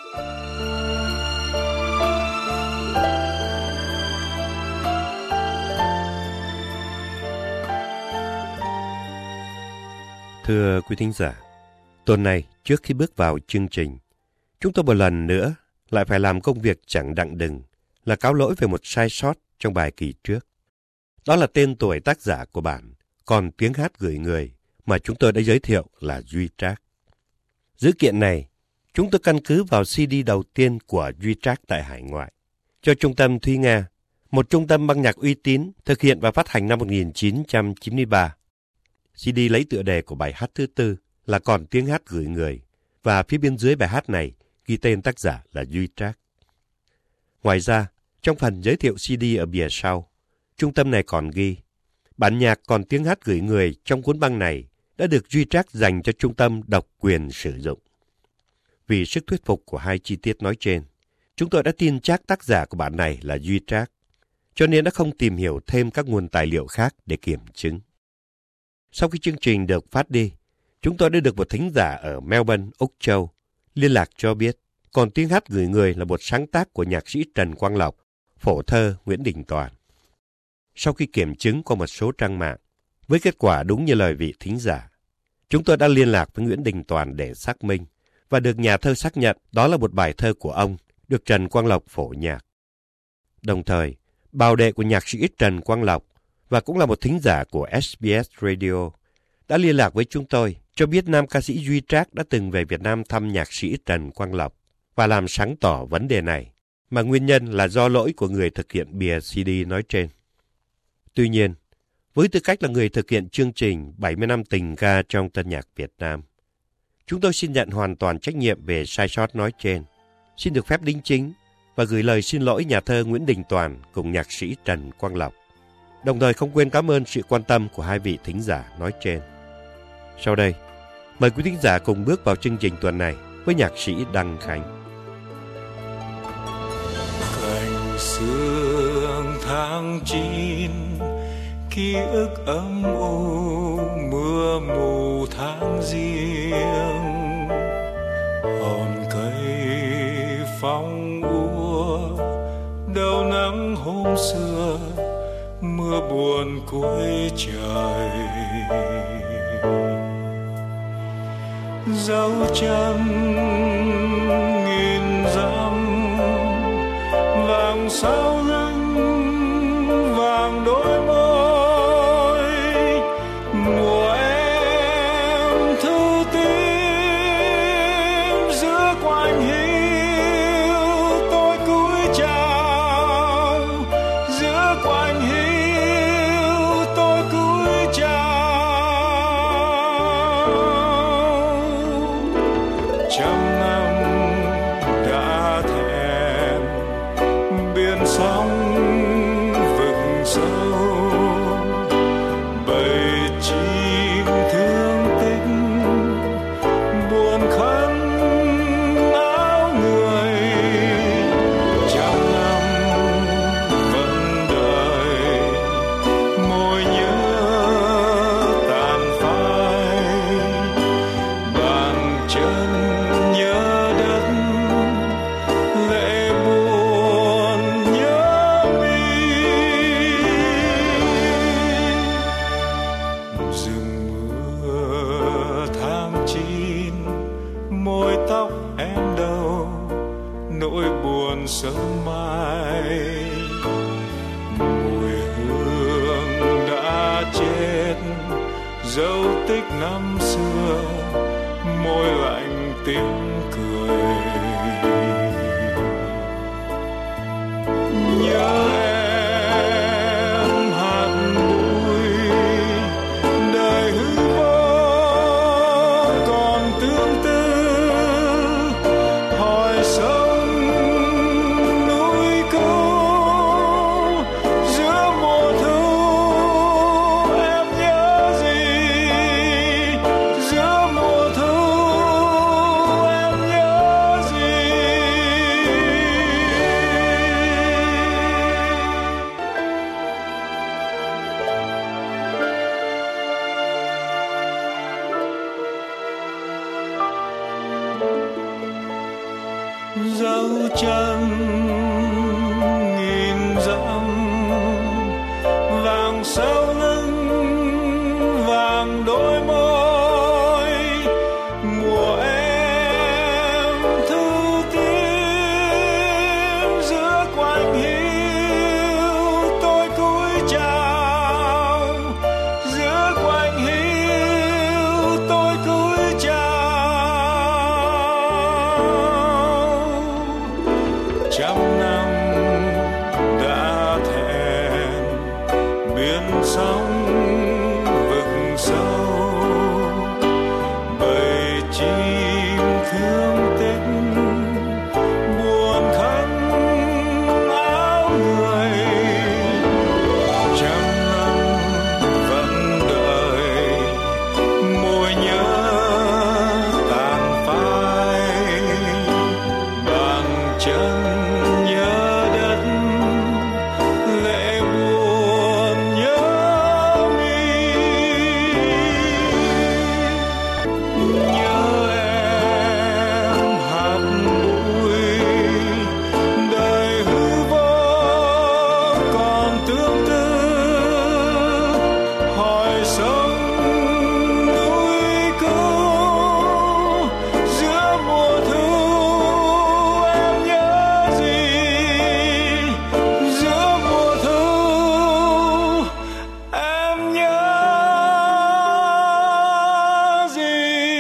Thưa quý thính giả, tuần này trước khi bước vào chương trình, chúng tôi một lần nữa lại phải làm công việc chẳng đặng đừng là cáo lỗi về một sai sót trong bài kỳ trước. Đó là tên tuổi tác giả của bản Còn Tiếng Hát Gửi Người mà chúng tôi đã giới thiệu là Duy Trác. Dữ kiện này, chúng tôi căn cứ vào CD đầu tiên của Duy Trác tại hải ngoại, cho Trung tâm Thúy Nga, một trung tâm băng nhạc uy tín thực hiện và phát hành năm 1993. CD lấy tựa đề của bài hát thứ tư là Còn Tiếng Hát Gửi Người, và phía bên dưới bài hát này ghi tên tác giả là Duy Trác. Ngoài ra, trong phần giới thiệu CD ở bìa sau, trung tâm này còn ghi bản nhạc Còn Tiếng Hát Gửi Người trong cuốn băng này đã được Duy Trác dành cho trung tâm độc quyền sử dụng. Vì sức thuyết phục của hai chi tiết nói trên, chúng tôi đã tin chắc tác giả của bản này là Duy Trác, cho nên đã không tìm hiểu thêm các nguồn tài liệu khác để kiểm chứng. Sau khi chương trình được phát đi, chúng tôi đã được một thính giả ở Melbourne, Úc Châu, liên lạc cho biết Còn Tiếng Hát Gửi Người là một sáng tác của nhạc sĩ Trần Quang Lộc, phổ thơ Nguyễn Đình Toàn. Sau khi kiểm chứng qua một số trang mạng, với kết quả đúng như lời vị thính giả, chúng tôi đã liên lạc với Nguyễn Đình Toàn để xác minh và được nhà thơ xác nhận đó là một bài thơ của ông, được Trần Quang Lộc phổ nhạc. Đồng thời, bào đệ của nhạc sĩ Trần Quang Lộc và cũng là một thính giả của SBS Radio đã liên lạc với chúng tôi cho biết nam ca sĩ Duy Trác đã từng về Việt Nam thăm nhạc sĩ Trần Quang Lộc và làm sáng tỏ vấn đề này, mà nguyên nhân là do lỗi của người thực hiện bìa CD nói trên. Tuy nhiên, với tư cách là người thực hiện chương trình 70 năm tình ca trong tân nhạc Việt Nam, chúng tôi xin nhận hoàn toàn trách nhiệm về sai sót nói trên, xin được phép đính chính và gửi lời xin lỗi nhà thơ Nguyễn Đình Toàn cùng nhạc sĩ Trần Quang Lộc. Đồng thời không quên cảm ơn sự quan tâm của hai vị thính giả nói trên. Sau đây, mời quý thính giả cùng bước vào chương trình tuần này với nhạc sĩ Đăng Khánh. Cành sương tháng 9, ký ức âm u, mưa mù tháng Giêng, hòn cây phong úa, đầu nắng hôm xưa, mưa buồn cuối trời. Dấu chân nghìn dặm, vàng sao lưng, vàng đôi môi, mùa em thư tím giữa quạnh hiu, tôi cúi chào giữa quạnh hiu, tôi cúi chào. Trăm năm đã thèm biển sóng vực sâu, bầy chim thương tích buồn khăn áo người. Trăm năm vẫn đợi, môi nhớ tàn phai, bàn chân nhớ đất, lệ buồn nhớ mi. Rừng mưa tháng 9, môi tóc em đâu, nỗi buồn sớm mai. Mùi hương đã chết, dấu tích năm xưa, môi lạnh tiếng cười. Nhớ em hạt bụi, đời hư vô còn tương tư, hỏi sông núi cô giữa mùa thu em nhớ gì, giữa mùa thu em dấu chân nghìn dặm, vàng sau lưng vàng đôi môi, mùa em thư tím giữa quạnh hiu tôi cúi chào, giữa quạnh hiu tôi cúi chào. Trăm năm đã thẹn biến sóng vực sâu, bầy chim thương tích buồn khăn áo người. Trăm năm vẫn đợi môi nhớ tàn phai, bàn chân nhớ đất lệ buồn nhớ mi. Nhớ em hạt bụi đời hư vô còn tương tư, hỏi sông núi cứu giữa mùa thu em nhớ gì, giữa mùa thu em nhớ gì.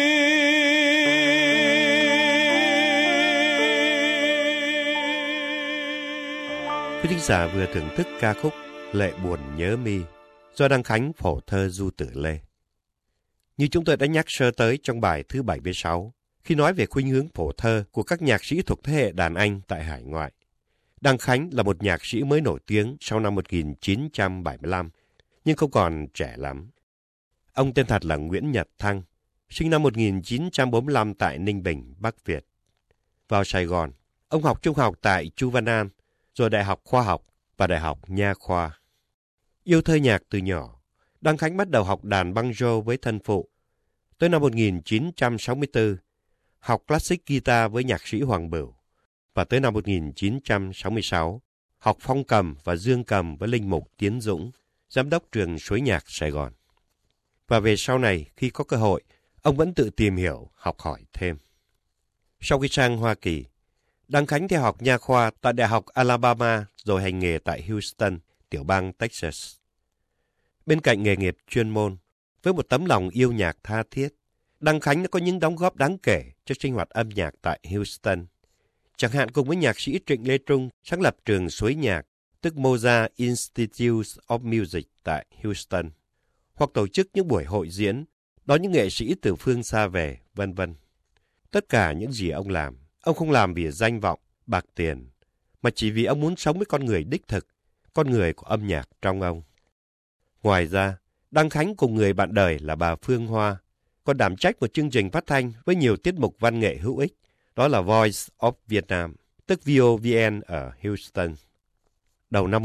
Quý thính giả vừa thưởng thức ca khúc Lệ buồn nhớ mi do Đăng Khánh phổ thơ Du Tử Lê. Như chúng tôi đã nhắc sơ tới trong bài thứ 76, khi nói về khuynh hướng phổ thơ của các nhạc sĩ thuộc thế hệ đàn anh tại hải ngoại. Đăng Khánh là một nhạc sĩ mới nổi tiếng sau năm 1975, nhưng không còn trẻ lắm. Ông tên thật là Nguyễn Nhật Thăng, sinh năm 1945 tại Ninh Bình, Bắc Việt. Vào Sài Gòn, ông học trung học tại Chu Văn An, rồi Đại học Khoa học và Đại học Nha khoa. Yêu thơ nhạc từ nhỏ, Đăng Khánh bắt đầu học đàn banjo với thân phụ. Tới năm 1964, học classic guitar với nhạc sĩ Hoàng Bửu. Và tới năm 1966, học phong cầm và dương cầm với linh mục Tiến Dũng, giám đốc trường Suối Nhạc Sài Gòn. Và về sau này, khi có cơ hội, ông vẫn tự tìm hiểu, học hỏi thêm. Sau khi sang Hoa Kỳ, Đăng Khánh theo học nha khoa tại Đại học Alabama rồi hành nghề tại Houston, tiểu bang Texas. Bên cạnh nghề nghiệp chuyên môn, với một tấm lòng yêu nhạc tha thiết, Đăng Khánh đã có những đóng góp đáng kể cho sinh hoạt âm nhạc tại Houston. Chẳng hạn cùng với nhạc sĩ Trịnh Lê Trung sáng lập trường Suối Nhạc, tức Mozart Institute of Music tại Houston, hoặc tổ chức những buổi hội diễn, đón những nghệ sĩ từ phương xa về, vân vân. Tất cả những gì ông không làm vì danh vọng, bạc tiền, mà chỉ vì ông muốn sống với con người đích thực, con người của âm nhạc trong ông. Ngoài ra, Đăng Khánh cùng người bạn đời là bà Phương Hoa còn đảm trách một chương trình phát thanh với nhiều tiết mục văn nghệ hữu ích, đó là Voice of Vietnam, tức VOVN ở Houston. Đầu năm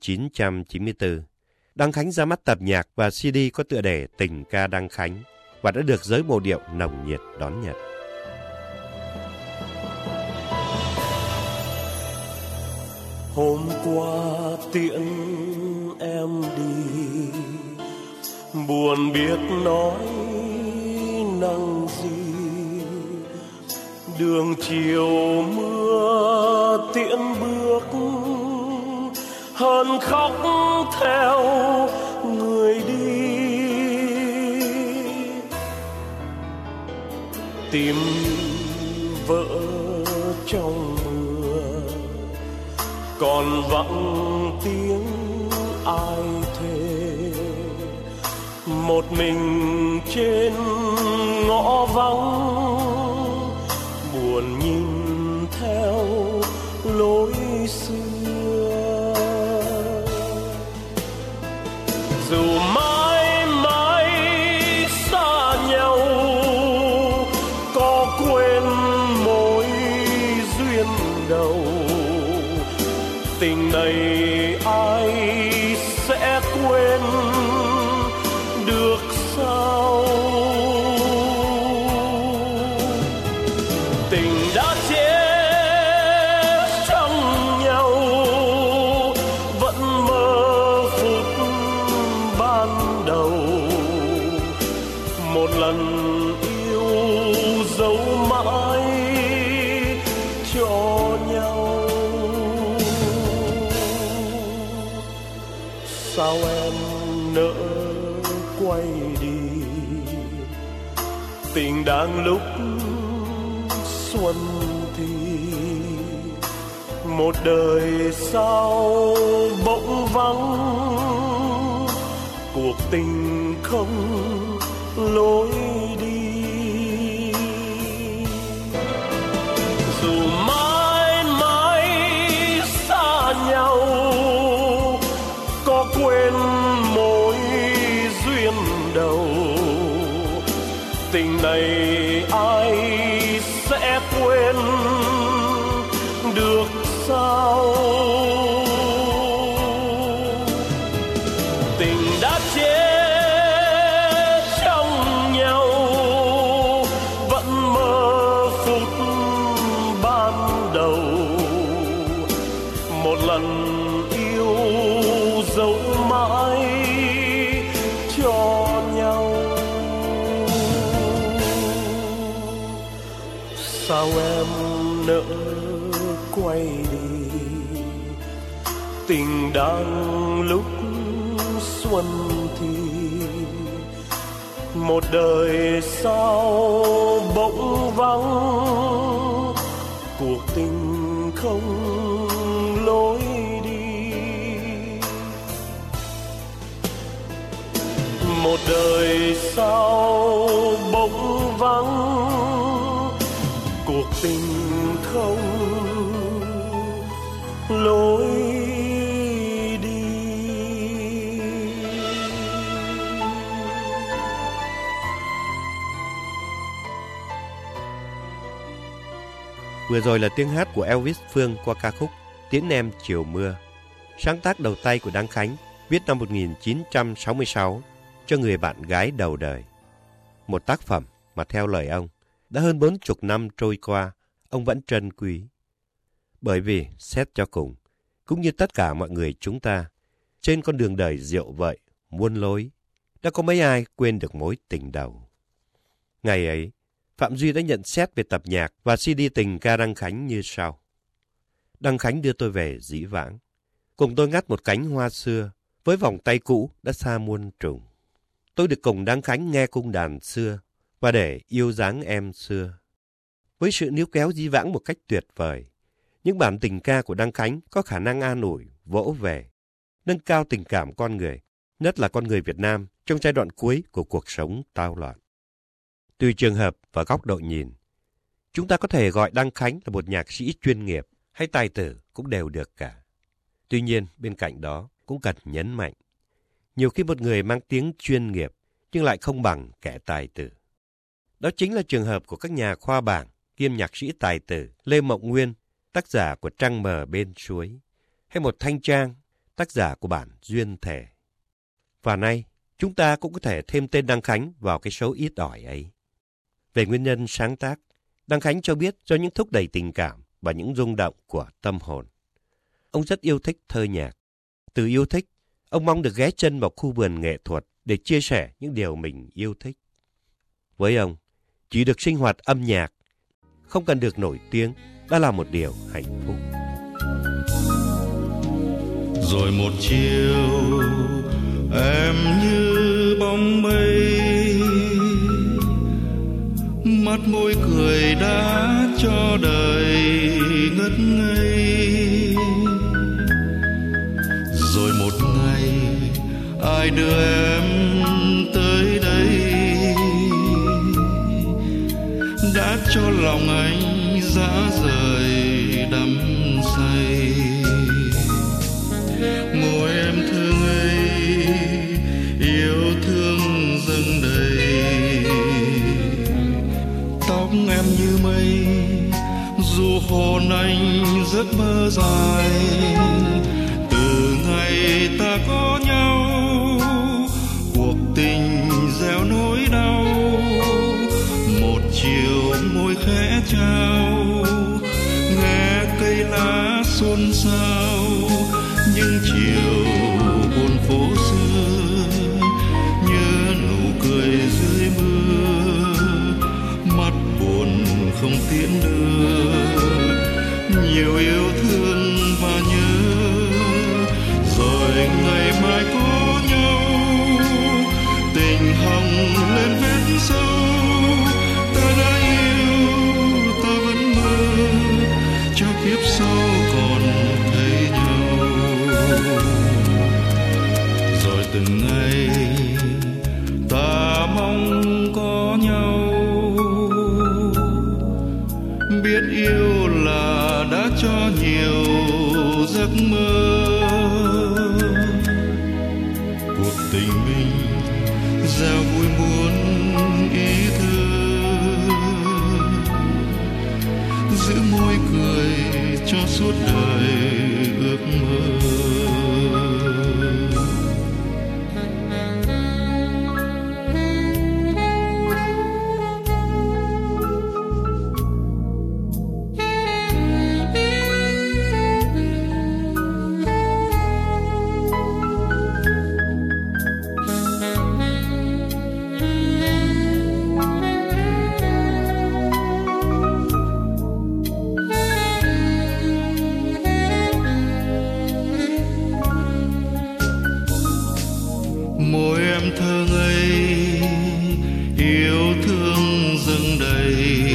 1994, Đăng Khánh ra mắt tập nhạc và CD có tựa đề Tình ca Đăng Khánh và đã được giới mộ điệu nồng nhiệt đón nhận. Hôm qua tiễn em đi, buồn biết nói năng gì. Đường chiều mưa tiễn bước, hơn khóc theo người đi. Tìm vợ trong mưa, còn vọng tiếng ai thề. Một mình trên ngõ vắng, buồn nhìn theo lối xưa. Dù mãi mãi xa nhau, có quên mối duyên đầu, tình này ai sẽ quên được sao? Tình đã chết sao em nỡ quay đi, tình đang lúc xuân thì một đời sau bỗng vắng, cuộc tình không lối đi. Dù mãi mãi xa nhau, có quên mối duyên đầu, tình này ai sẽ quên được sao? Tình đã chết trong nhau, vẫn mơ phút ban đầu, một lần yêu dấu mãi cho nhau. Sao em nỡ quay đi, tình đang lúc xuân thì một đời sau bỗng vắng, cuộc tình không lối đi. Một đời sau bỗng vắng, cuộc tình không lối đi. Vừa rồi là tiếng hát của Elvis Phương qua ca khúc Tiễn Em Chiều Mưa, sáng tác đầu tay của Đăng Khánh, viết năm 1966 cho người bạn gái đầu đời. Một tác phẩm mà theo lời ông, đã hơn 40 năm trôi qua, ông vẫn trân quý. Bởi vì, xét cho cùng, cũng như tất cả mọi người chúng ta, trên con đường đời diệu vợi, muôn lối, đã có mấy ai quên được mối tình đầu. Ngày ấy, Phạm Duy đã nhận xét về tập nhạc và CD tình ca Đăng Khánh như sau. Đăng Khánh đưa tôi về dĩ vãng, cùng tôi ngắt một cánh hoa xưa, với vòng tay cũ đã xa muôn trùng. Tôi được cùng Đăng Khánh nghe cung đàn xưa, và để yêu dáng em xưa. Với sự níu kéo dĩ vãng một cách tuyệt vời, những bản tình ca của Đăng Khánh có khả năng an ủi, vỗ về, nâng cao tình cảm con người, nhất là con người Việt Nam trong giai đoạn cuối của cuộc sống tao loạn. Tùy trường hợp và góc độ nhìn, chúng ta có thể gọi Đăng Khánh là một nhạc sĩ chuyên nghiệp hay tài tử cũng đều được cả. Tuy nhiên, bên cạnh đó cũng cần nhấn mạnh, nhiều khi một người mang tiếng chuyên nghiệp nhưng lại không bằng kẻ tài tử. Đó chính là trường hợp của các nhà khoa bảng kiêm nhạc sĩ tài tử Lê Mộng Nguyên, tác giả của Trăng Mờ Bên Suối, hay một Thanh Trang, tác giả của bản Duyên Thể. Và nay, chúng ta cũng có thể thêm tên Đăng Khánh vào cái số ít ỏi ấy. Về nguyên nhân sáng tác, Đăng Khánh cho biết do những thúc đẩy tình cảm và những rung động của tâm hồn. Ông rất yêu thích thơ nhạc. Từ yêu thích, ông mong được ghé chân vào khu vườn nghệ thuật để chia sẻ những điều mình yêu thích. Với ông, chỉ được sinh hoạt âm nhạc, không cần được nổi tiếng, đã là một điều hạnh phúc. Rồi một chiều em như bóng mây, mắt môi cười đã cho đời ngất ngây. Rồi một ngày ai đưa em tới đây, đã cho lòng anh dã rời đắm say. Môi em thơ ngây, yêu thương dâng đầy, tóc em như mây, dù hồn anh giấc mơ dài. Từ ngày ta có nhau, cuộc tình gieo nỗi đau. Một chiều môi khẽ trao, nghe cây lá xôn xao. Những chiều buồn phố xưa, nhớ nụ cười dưới mưa, mắt buồn không tiễn đưa. Nhiều yêu thương và nhớ, rồi ngày mai có yêu là đã cho nhiều giấc mơ. Cuộc tình mình gieo vui muôn ý thơ, giữ môi cười cho suốt đời ước mơ. Môi em thơ ngây, yêu thương dâng đầy.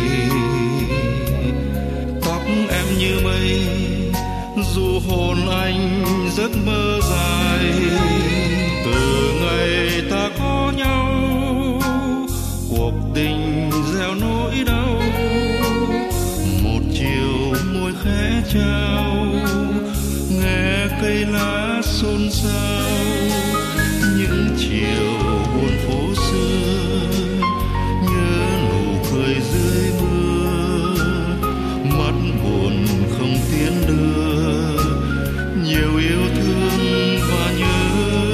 Tóc em như mây, dù hồn anh giấc mơ dài. Từ ngày ta có nhau, cuộc tình gieo nỗi đau. Một chiều môi khẽ trao, nghe cây lá xôn xao. Những chiều buồn phố xưa, nhớ nụ cười dưới mưa. Mắt buồn không tiến đưa, nhiều yêu thương và nhớ.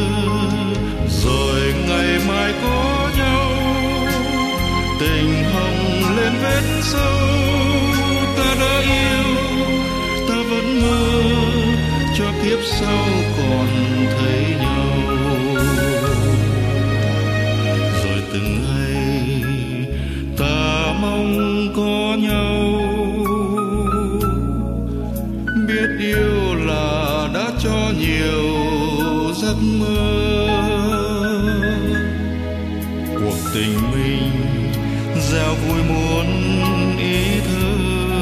Rồi ngày mai có nhau, tình hồng lên vết sâu. Ta đã yêu, ta vẫn mơ, cho kiếp sau còn thấy nhau. Rồi từng ngày ta mong có nhau, biết yêu là đã cho nhiều giấc mơ. Cuộc tình mình gieo vui muôn ý thơ,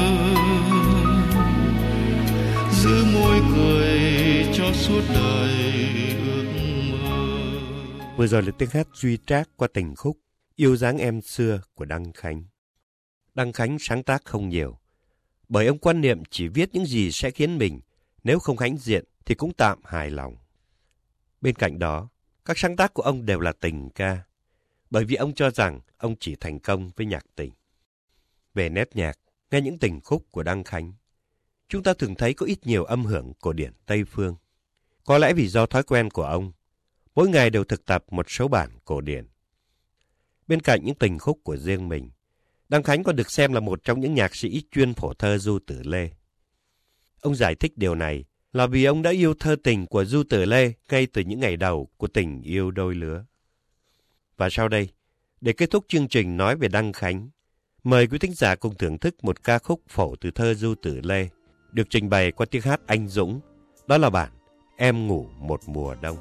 giữ môi cười cho suốt đời ước mơ. Vừa rồi là tiếng hát Duy Trác qua tình khúc Yêu dáng em xưa của Đăng Khánh. Đăng Khánh sáng tác không nhiều, bởi ông quan niệm chỉ viết những gì sẽ khiến mình, nếu không hãnh diện thì cũng tạm hài lòng. Bên cạnh đó, các sáng tác của ông đều là tình ca, bởi vì ông cho rằng ông chỉ thành công với nhạc tình. Về nét nhạc, nghe những tình khúc của Đăng Khánh, chúng ta thường thấy có ít nhiều âm hưởng cổ điển Tây Phương. Có lẽ vì do thói quen của ông, mỗi ngày đều thực tập một số bản cổ điển. Bên cạnh những tình khúc của riêng mình, Đăng Khánh còn được xem là một trong những nhạc sĩ chuyên phổ thơ Du Tử Lê. Ông giải thích điều này là vì ông đã yêu thơ tình của Du Tử Lê ngay từ những ngày đầu của tình yêu đôi lứa. Và sau đây, để kết thúc chương trình nói về Đăng Khánh, mời quý thính giả cùng thưởng thức một ca khúc phổ từ thơ Du Tử Lê, được trình bày qua tiếng hát Anh Dũng. Đó là bản Em ngủ một mùa đông.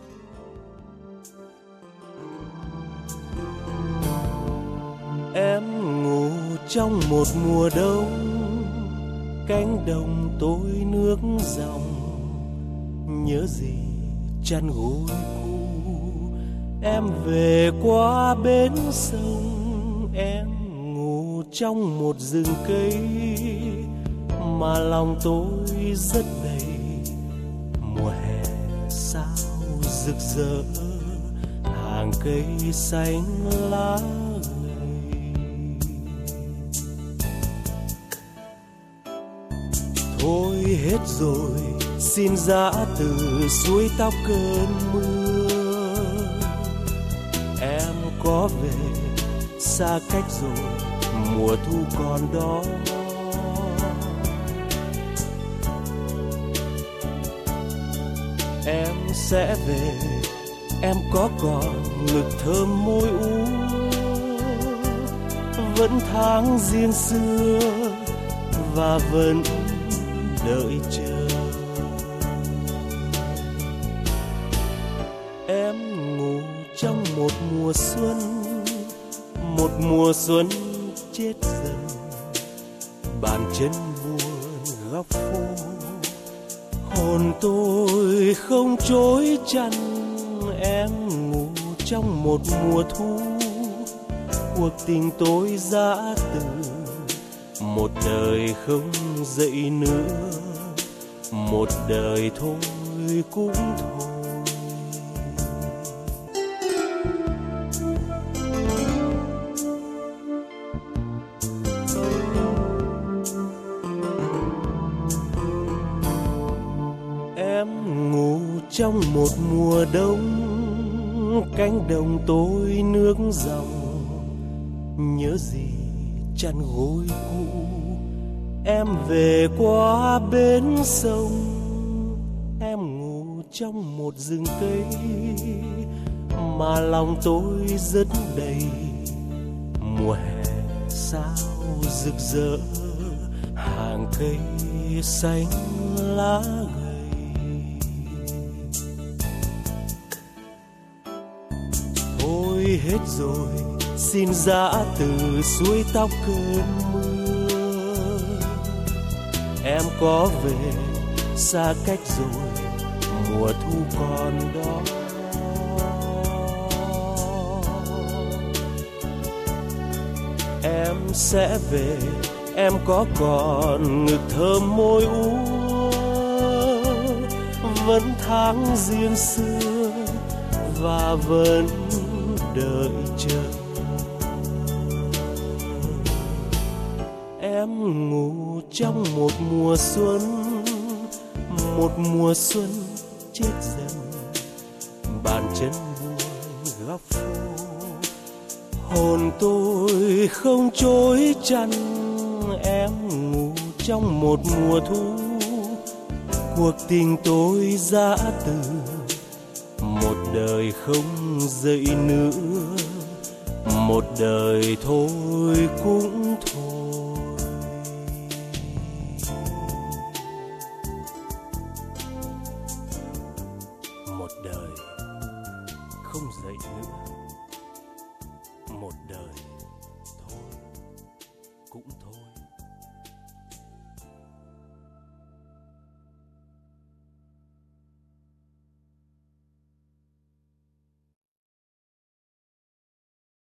Em ngủ trong một mùa đông, cánh đồng tối nước dòng. Nhớ gì chăn gối cũ, em về qua bến sông. Em ngủ trong một rừng cây, mà lòng tôi rất đầy. Mùa hè sao rực rỡ, hàng cây xanh lá ngây. Thôi hết rồi, xin giã từ suối tóc cơn mưa. Em có về xa cách rồi, mùa thu còn đó. Em sẽ về, em có còn ngực thơm môi ú. Vẫn tháng riêng xưa và vẫn đợi chờ. Em ngủ trong một mùa xuân, một mùa xuân chết dần. Bàn chân buồn góc phố, hồn tôi không trối chăn. Em ngủ trong một mùa thu, cuộc tình tôi giã từ. một đời không dậy nữa, một đời thôi cũng thôi. Em ngủ trong một mùa đông, cánh đồng tối nước dòng, nhớ gì chăn gối cũ. Em về qua bến sông, em ngủ trong một rừng cây mà lòng tôi rất đầy. Mùa hè sao rực rỡ, hàng cây xanh lá gầy. Thôi hết rồi, xin giã từ suối tóc cơn mưa. Em có về xa cách rồi, mùa thu còn đó. Em sẽ về, em có còn ngực thơm môi úa, vẫn tháng riêng xưa và vẫn đợi chờ. Em ngủ trong một mùa xuân, một mùa xuân chết dần. Bàn chân buồn góc phố, hồn tôi không trối chăn. Em ngủ trong một mùa thu, cuộc tình tôi giã từ. Một đời không dậy nữa, một đời thôi cũng thôi. Một đời không dậy nữa.